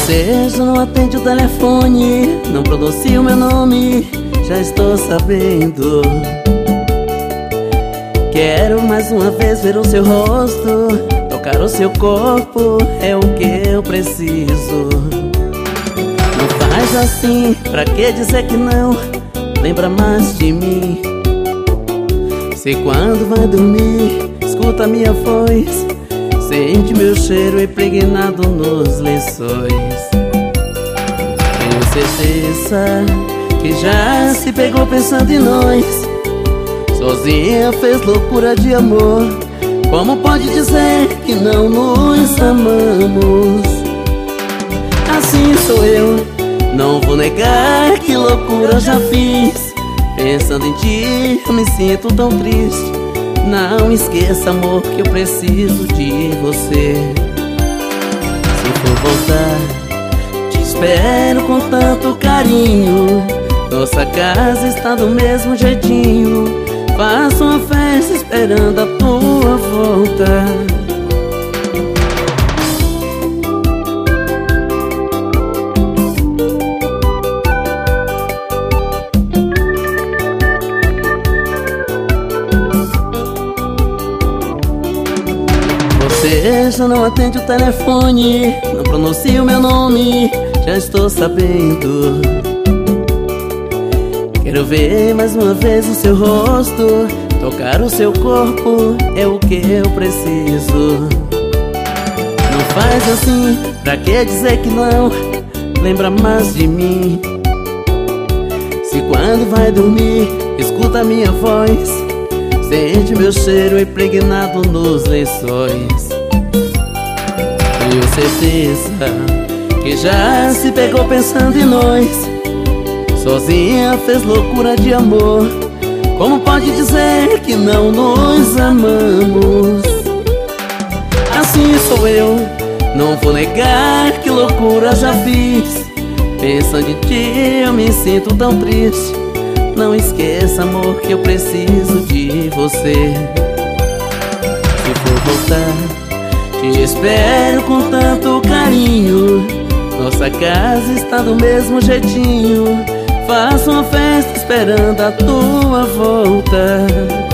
Você já não atende o telefone, não pronuncia o meu nome, já estou sabendo. Quero mais uma vez ver o seu rosto, tocar o seu corpo, é o que eu preciso. Não faz assim, pra que dizer que não? Lembra mais de mim. Se quando vai dormir, escuta minha voz, sente meu cheiro impregnado nos lençóis. Tenho certeza que já se pegou pensando em nós. Sozinha fez loucura de amor. Como pode dizer que não nos amamos? Assim sou eu, não vou negar que loucura já fiz. Pensando em ti eu me sinto tão triste. Não esqueça, amor, que eu preciso de você. Se for voltar, te espero com tanto carinho. Nossa casa está do mesmo jeitinho. Faço uma festa esperando a tua volta. Você já não atende o telefone, não pronuncia o meu nome, já estou sabendo. Quero ver mais uma vez o seu rosto, tocar o seu corpo, é o que eu preciso. Não faz assim, pra que dizer que não? Lembra mais de mim. Se quando vai dormir, escuta minha voz, sente meu cheiro impregnado nos lençóis. Tenho certeza que já se pegou pensando em nós. Sozinha fez loucura de amor. Como pode dizer que não nos amamos? Assim sou eu, não vou negar que loucura já fiz. Pensando em ti eu me sinto tão triste. Não esqueça, amor, que eu preciso de você. Se for voltar, te espero com tanto carinho. Nossa casa está do mesmo jeitinho. Faço uma festa esperando a tua volta.